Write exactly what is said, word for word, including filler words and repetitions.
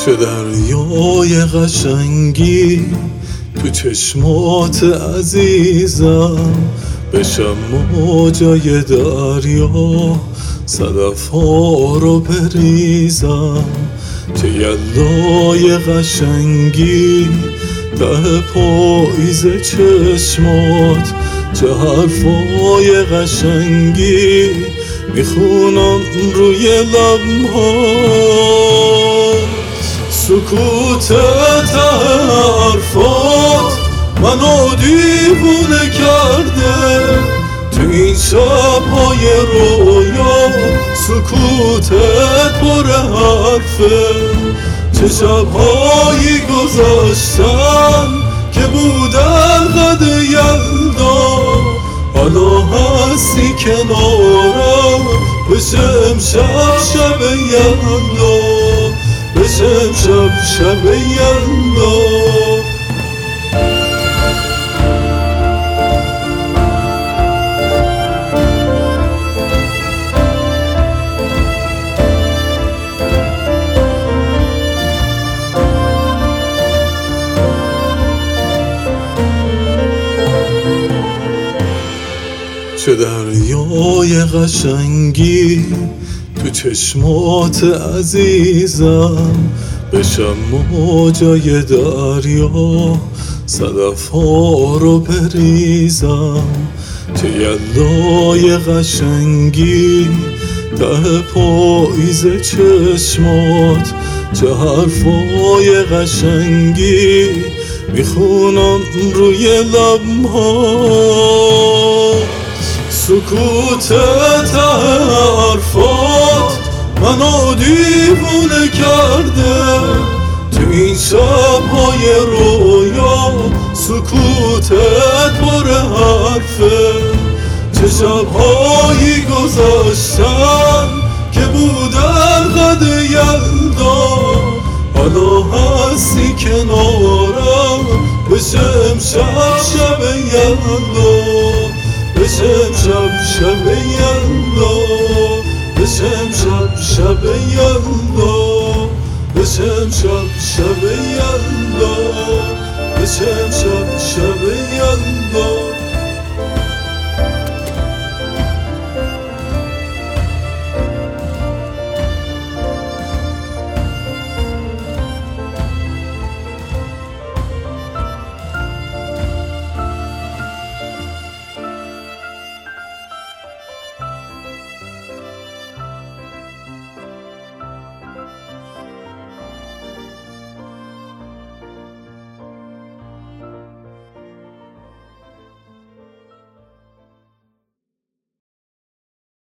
چه دریای قشنگی تو چشمات عزیزم، بشم موجای دریا صدف ها رو بریزم. چه یلای قشنگی ته پاییز چشمات، چه حرفای قشنگی میخونم روی لبهات. سکوتت حرفات منو دیوونه کرده، تو این شب‌های رویا سکوتت پر حرفه. چه شب‌هایی گذشتن که بودن قد یلدا، حالا هستی کنارم بشه امشب شب یلدا، بشه امشب شب یلدا. چه دریای قشنگی تو چشمات عزیزم، بشم موجای دریا صدف ها رو بریزم. چه یلای قشنگی ته پاییز چشمات، چه حرفای قشنگی میخونم روی لبهات. سکوتت حرفات منو دیوونه کرده، تو این شب‌های رویا سکوتت پر حرفه. چه شب‌هایی گذشتن که بودن قد یلدا، حالا هستی کنارم بشه امشب شب یلدا، بشه امشب شب یلدا، بشه امشب شب یلدا، بشه امشب شب یلدا، بشه امشب شب یلدا.